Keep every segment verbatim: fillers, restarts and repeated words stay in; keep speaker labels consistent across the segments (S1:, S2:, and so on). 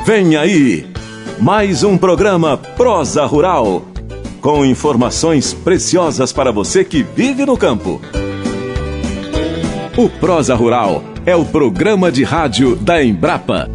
S1: Vem aí, mais um programa Prosa Rural, com informações preciosas para você que vive no campo. O Prosa Rural é o programa de rádio da Embrapa.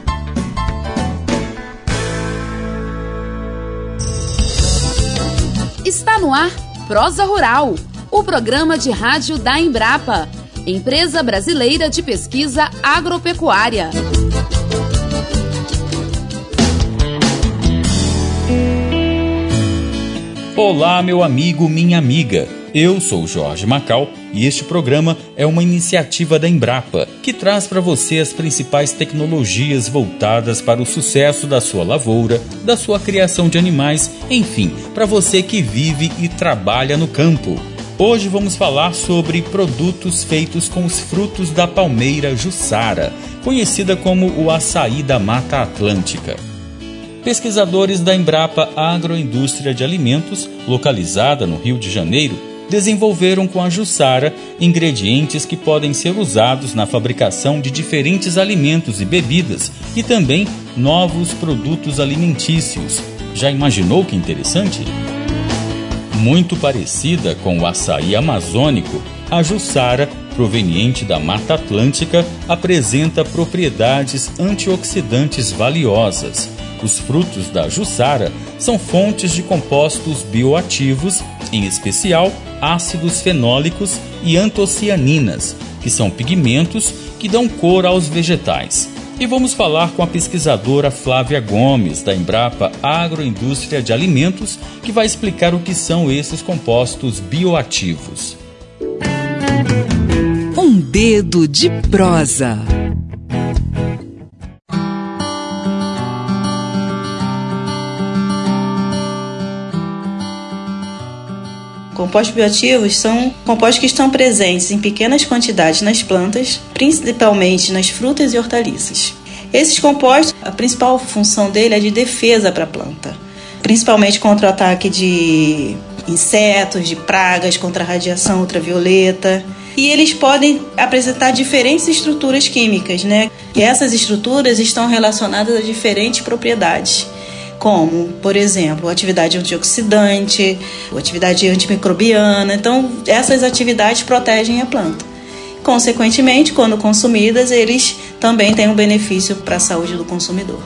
S2: Está no ar Prosa Rural, o programa de rádio da Embrapa, Empresa Brasileira de Pesquisa Agropecuária.
S3: Olá, meu amigo, minha amiga. Eu sou Jorge Macal e este programa é uma iniciativa da Embrapa que traz para você as principais tecnologias voltadas para o sucesso da sua lavoura, da sua criação de animais, enfim, para você que vive e trabalha no campo. Hoje vamos falar sobre produtos feitos com os frutos da palmeira Jussara, conhecida como o açaí da Mata Atlântica. Pesquisadores da Embrapa Agroindústria de Alimentos, localizada no Rio de Janeiro, desenvolveram com a Jussara ingredientes que podem ser usados na fabricação de diferentes alimentos e bebidas e também novos produtos alimentícios. Já imaginou que interessante? Muito parecida com o açaí amazônico, a Jussara, proveniente da Mata Atlântica, apresenta propriedades antioxidantes valiosas. Os frutos da Jussara são fontes de compostos bioativos, em especial ácidos fenólicos e antocianinas, que são pigmentos que dão cor aos vegetais. E vamos falar com a pesquisadora Flávia Gomes, da Embrapa Agroindústria de Alimentos, que vai explicar o que são esses compostos bioativos.
S4: Um dedo de prosa.
S5: Compostos bioativos são compostos que estão presentes em pequenas quantidades nas plantas, principalmente nas frutas e hortaliças. Esses compostos, a principal função dele é de defesa para a planta, principalmente contra o ataque de insetos, de pragas, contra a radiação ultravioleta. E eles podem apresentar diferentes estruturas químicas, né? E essas estruturas estão relacionadas a diferentes propriedades, como, por exemplo, atividade antioxidante, atividade antimicrobiana. Então, essas atividades protegem a planta. Consequentemente, quando consumidas, eles também têm um benefício para a saúde do consumidor.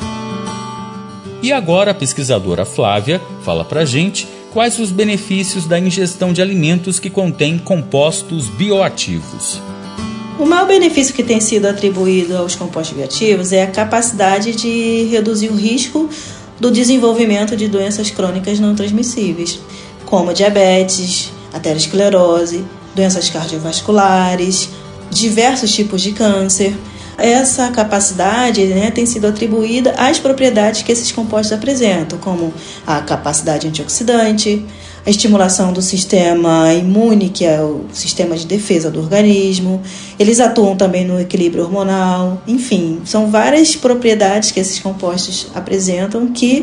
S3: E agora a pesquisadora Flávia fala para a gente quais os benefícios da ingestão de alimentos que contêm compostos bioativos.
S5: O maior benefício que tem sido atribuído aos compostos bioativos é a capacidade de reduzir o risco do desenvolvimento de doenças crônicas não transmissíveis, como diabetes, aterosclerose, doenças cardiovasculares, diversos tipos de câncer. Essa capacidade, né, tem sido atribuída às propriedades que esses compostos apresentam, como a capacidade antioxidante, a estimulação do sistema imune, que é o sistema de defesa do organismo. Eles atuam também no equilíbrio hormonal. Enfim, são várias propriedades que esses compostos apresentam que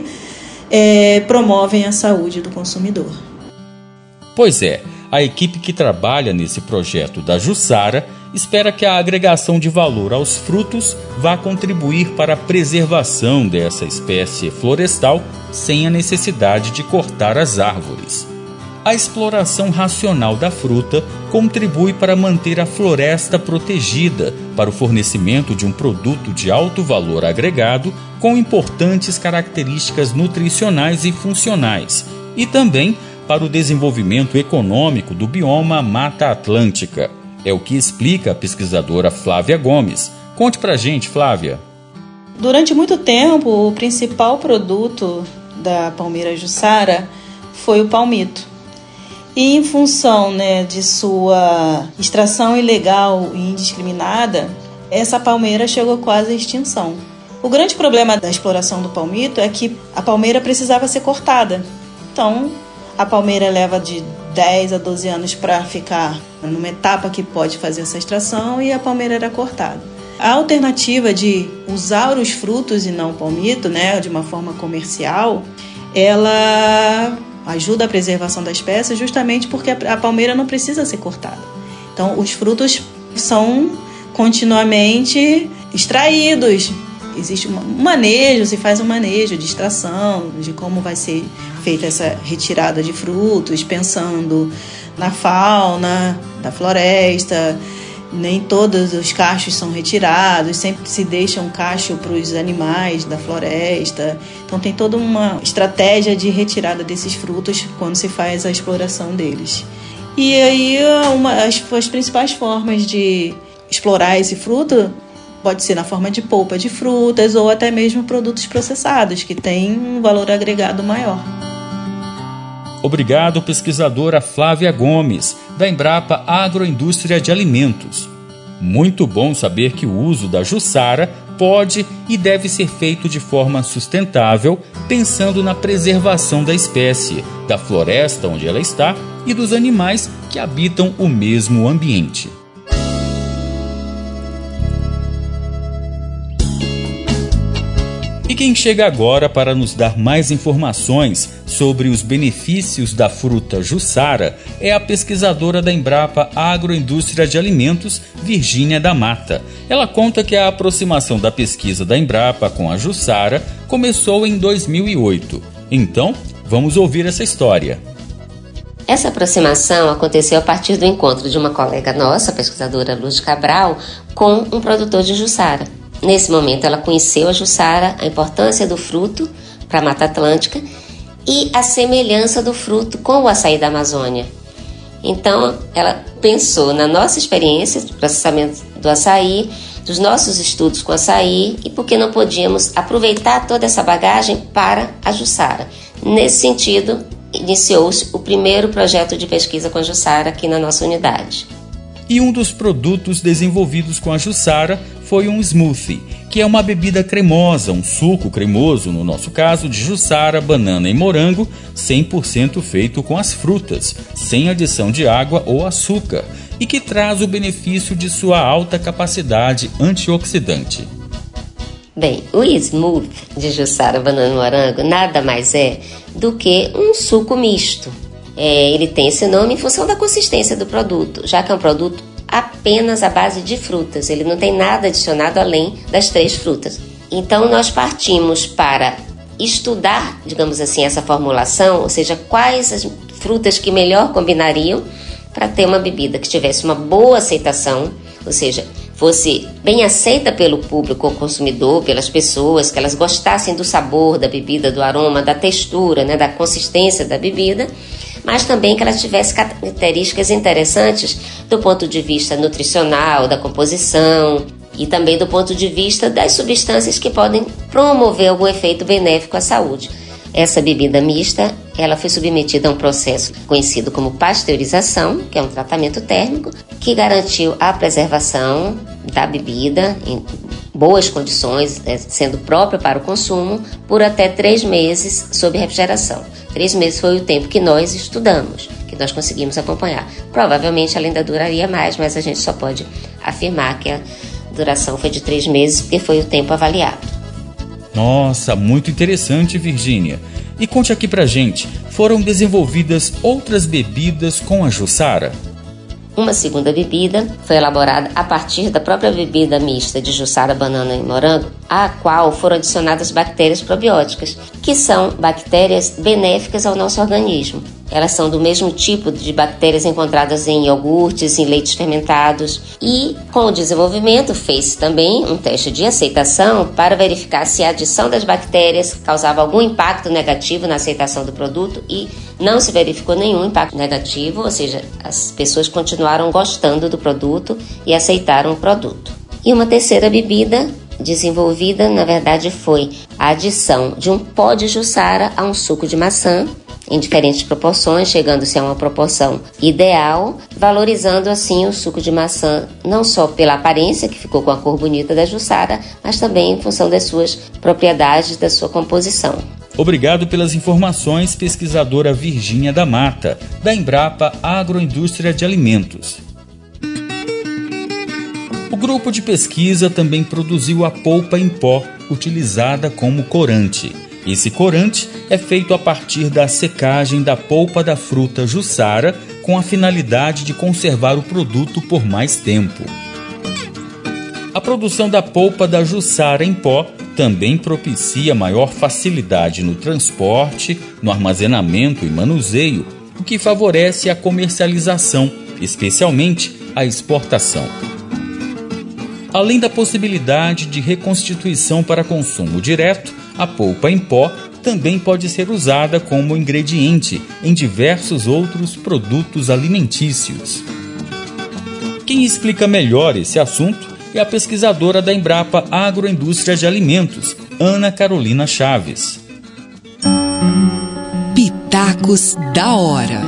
S5: é, promovem a saúde do consumidor.
S3: Pois é, a equipe que trabalha nesse projeto da Jussara espera que a agregação de valor aos frutos vá contribuir para a preservação dessa espécie florestal sem a necessidade de cortar as árvores. A exploração racional da fruta contribui para manter a floresta protegida para o fornecimento de um produto de alto valor agregado com importantes características nutricionais e funcionais, e também para o desenvolvimento econômico do bioma Mata Atlântica. É o que explica a pesquisadora Flávia Gomes. Conte pra gente, Flávia.
S5: Durante muito tempo, o principal produto da palmeira Jussara foi o palmito. E em função, né, de sua extração ilegal e indiscriminada, essa palmeira chegou quase à extinção. O grande problema da exploração do palmito é que a palmeira precisava ser cortada. Então, a palmeira leva de dez a doze anos para ficar numa etapa que pode fazer essa extração e a palmeira era cortada. A alternativa de usar os frutos e não o palmito, né, de uma forma comercial, ela ajuda a preservação da espécie justamente porque a palmeira não precisa ser cortada. Então, os frutos são continuamente extraídos existe um manejo, se faz um manejo de extração, de como vai ser feita essa retirada de frutos, pensando na fauna da floresta. Nem todos os cachos são retirados, sempre se deixa um cacho para os animais da floresta. Então tem toda uma estratégia de retirada desses frutos quando se faz a exploração deles. E aí uma, as, as principais formas de explorar esse fruto pode ser na forma de polpa de frutas ou até mesmo produtos processados, que têm um valor agregado maior.
S3: Obrigado, pesquisadora Flávia Gomes, da Embrapa Agroindústria de Alimentos. Muito bom saber que o uso da jussara pode e deve ser feito de forma sustentável, pensando na preservação da espécie, da floresta onde ela está e dos animais que habitam o mesmo ambiente. E quem chega agora para nos dar mais informações sobre os benefícios da fruta jussara é a pesquisadora da Embrapa Agroindústria de Alimentos, Virgínia da Mata. Ela conta que a aproximação da pesquisa da Embrapa com a jussara começou em dois mil e oito. Então, vamos ouvir essa história.
S6: Essa aproximação aconteceu a partir do encontro de uma colega nossa, a pesquisadora Luz Cabral, com um produtor de jussara. Nesse momento, ela conheceu a jussara, a importância do fruto para a Mata Atlântica e a semelhança do fruto com o açaí da Amazônia. Então, ela pensou na nossa experiência de processamento do açaí, dos nossos estudos com açaí e por que não podíamos aproveitar toda essa bagagem para a jussara. Nesse sentido, iniciou-se o primeiro projeto de pesquisa com a jussara aqui na nossa unidade.
S3: E um dos produtos desenvolvidos com a jussara foi um smoothie, que é uma bebida cremosa, um suco cremoso, no nosso caso, de jussara, banana e morango, cem por cento feito com as frutas, sem adição de água ou açúcar, e que traz o benefício de sua alta capacidade antioxidante.
S6: Bem, o smoothie de jussara, banana e morango nada mais é do que um suco misto. É, ele tem esse nome em função da consistência do produto, já que é um produto apenas à base de frutas, ele não tem nada adicionado além das três frutas. Então nós partimos para estudar, digamos assim, essa formulação, ou seja, quais as frutas que melhor combinariam para ter uma bebida que tivesse uma boa aceitação, ou seja, fosse bem aceita pelo público, o consumidor, pelas pessoas, que elas gostassem do sabor da bebida, do aroma, da textura, né, da consistência da bebida, mas também que ela tivesse características interessantes do ponto de vista nutricional, da composição e também do ponto de vista das substâncias que podem promover algum efeito benéfico à saúde. Essa bebida mista, ela foi submetida a um processo conhecido como pasteurização, que é um tratamento térmico, que garantiu a preservação da bebida em boas condições, sendo própria para o consumo, por até três meses sob refrigeração. Três meses foi o tempo que nós estudamos, que nós conseguimos acompanhar. Provavelmente ela ainda duraria mais, mas a gente só pode afirmar que a duração foi de três meses, porque foi o tempo avaliado.
S3: Nossa, muito interessante, Virgínia. E conte aqui pra gente, foram desenvolvidas outras bebidas com a jussara?
S6: Uma segunda bebida foi elaborada a partir da própria bebida mista de jussara, banana e morango, à qual foram adicionadas bactérias probióticas, que são bactérias benéficas ao nosso organismo. Elas são do mesmo tipo de bactérias encontradas em iogurtes, em leites fermentados. E, com o desenvolvimento, fez-se também um teste de aceitação para verificar se a adição das bactérias causava algum impacto negativo na aceitação do produto e não se verificou nenhum impacto negativo, ou seja, as pessoas continuaram gostando do produto e aceitaram o produto. E uma terceira bebida desenvolvida, na verdade, foi a adição de um pó de jussara a um suco de maçã, em diferentes proporções, chegando-se a uma proporção ideal, valorizando assim o suco de maçã, não só pela aparência, que ficou com a cor bonita da jussara, mas também em função das suas propriedades, da sua composição.
S3: Obrigado pelas informações, pesquisadora Virgínia da Mata, da Embrapa Agroindústria de Alimentos. O grupo de pesquisa também produziu a polpa em pó, utilizada como corante. Esse corante é feito a partir da secagem da polpa da fruta jussara, com a finalidade de conservar o produto por mais tempo. A produção da polpa da Jussara em pó também propicia maior facilidade no transporte, no armazenamento e manuseio, o que favorece a comercialização, especialmente a exportação. Além da possibilidade de reconstituição para consumo direto, a polpa em pó também pode ser usada como ingrediente em diversos outros produtos alimentícios. Quem explica melhor esse assunto é a pesquisadora da Embrapa Agroindústria de Alimentos, Ana Carolina Chaves.
S4: Pitacos da hora.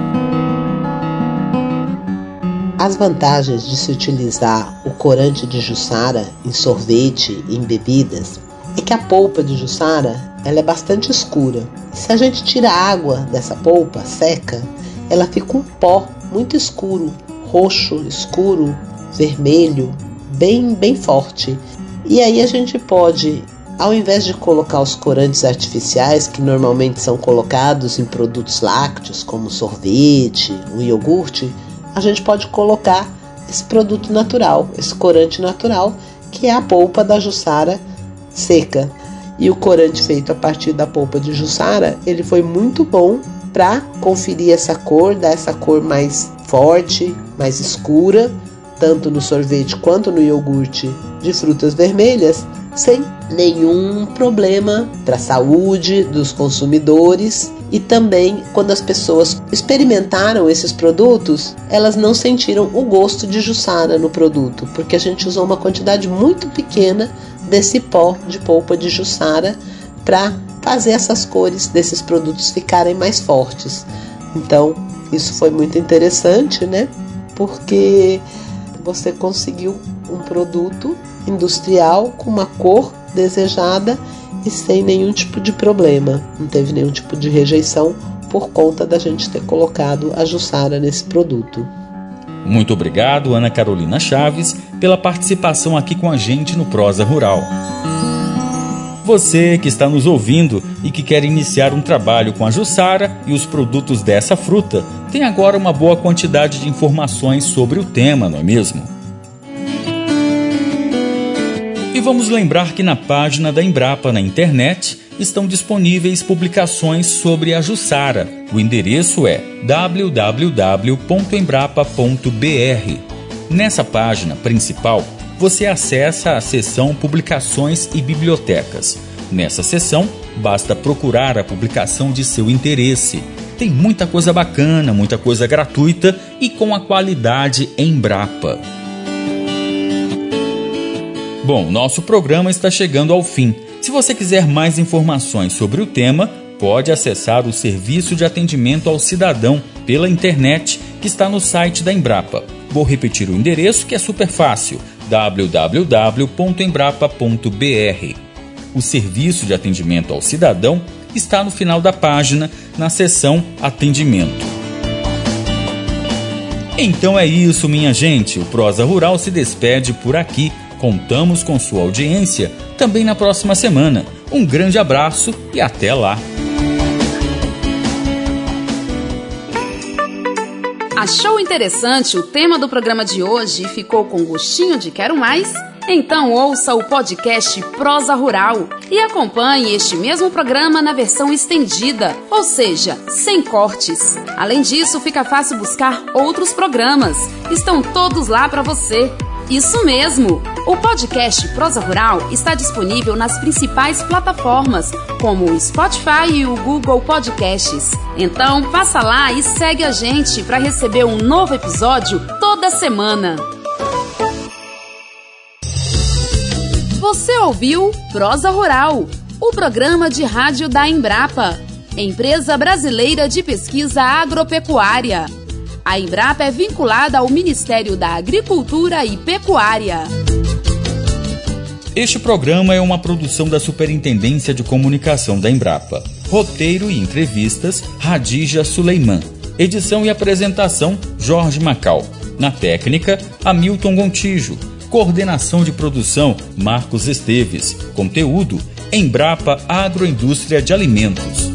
S7: As vantagens de se utilizar o corante de Jussara em sorvete e em bebidas é que a polpa de Jussara ela é bastante escura. Se a gente tira a água dessa polpa seca, ela fica um pó muito escuro, roxo, escuro, vermelho, bem, bem forte. E aí a gente pode, ao invés de colocar os corantes artificiais, que normalmente são colocados em produtos lácteos, como sorvete, o iogurte, a gente pode colocar esse produto natural, esse corante natural, que é a polpa da Jussara seca. E o corante feito a partir da polpa de Jussara, ele foi muito bom para conferir essa cor, dar essa cor mais forte, mais escura, tanto no sorvete quanto no iogurte de frutas vermelhas, sem nenhum problema para a saúde dos consumidores. E também, quando as pessoas experimentaram esses produtos, elas não sentiram o gosto de Jussara no produto, porque a gente usou uma quantidade muito pequena desse pó de polpa de Jussara para fazer essas cores desses produtos ficarem mais fortes. Então, isso foi muito interessante, né? Porque você conseguiu um produto industrial com uma cor desejada e sem nenhum tipo de problema. Não teve nenhum tipo de rejeição por conta da gente ter colocado a Jussara nesse produto.
S3: Muito obrigado, Ana Carolina Chaves, pela participação aqui com a gente no Prosa Rural. Você que está nos ouvindo e que quer iniciar um trabalho com a Jussara e os produtos dessa fruta, tem agora uma boa quantidade de informações sobre o tema, não é mesmo? E vamos lembrar que na página da Embrapa na internet estão disponíveis publicações sobre a Jussara. O endereço é w w w ponto embrapa ponto b r. Nessa página principal, você acessa a seção Publicações e Bibliotecas. Nessa seção, basta procurar a publicação de seu interesse. Tem muita coisa bacana, muita coisa gratuita e com a qualidade Embrapa. Bom, nosso programa está chegando ao fim. Se você quiser mais informações sobre o tema, pode acessar o Serviço de Atendimento ao Cidadão pela internet, que está no site da Embrapa. Vou repetir o endereço, que é super fácil, w w w ponto embrapa ponto b r. O Serviço de Atendimento ao Cidadão está no final da página, na seção Atendimento. Então é isso, minha gente. O Prosa Rural se despede por aqui. Contamos com sua audiência também na próxima semana. Um grande abraço e até lá!
S2: Achou interessante o tema do programa de hoje e ficou com gostinho de quero mais? Então ouça o podcast Prosa Rural e acompanhe este mesmo programa na versão estendida, ou seja, sem cortes. Além disso, fica fácil buscar outros programas. Estão todos lá para você. Isso mesmo! O podcast Prosa Rural está disponível nas principais plataformas, como o Spotify e o Google Podcasts. Então, passa lá e segue a gente para receber um novo episódio toda semana. Você ouviu Prosa Rural, o programa de rádio da Embrapa, Empresa Brasileira de Pesquisa Agropecuária. A Embrapa é vinculada ao Ministério da Agricultura e Pecuária.
S3: Este programa é uma produção da Superintendência de Comunicação da Embrapa. Roteiro e entrevistas, Radija Suleiman. Edição e apresentação, Jorge Macal. Na técnica, Hamilton Gontijo. Coordenação de produção, Marcos Esteves. Conteúdo, Embrapa Agroindústria de Alimentos.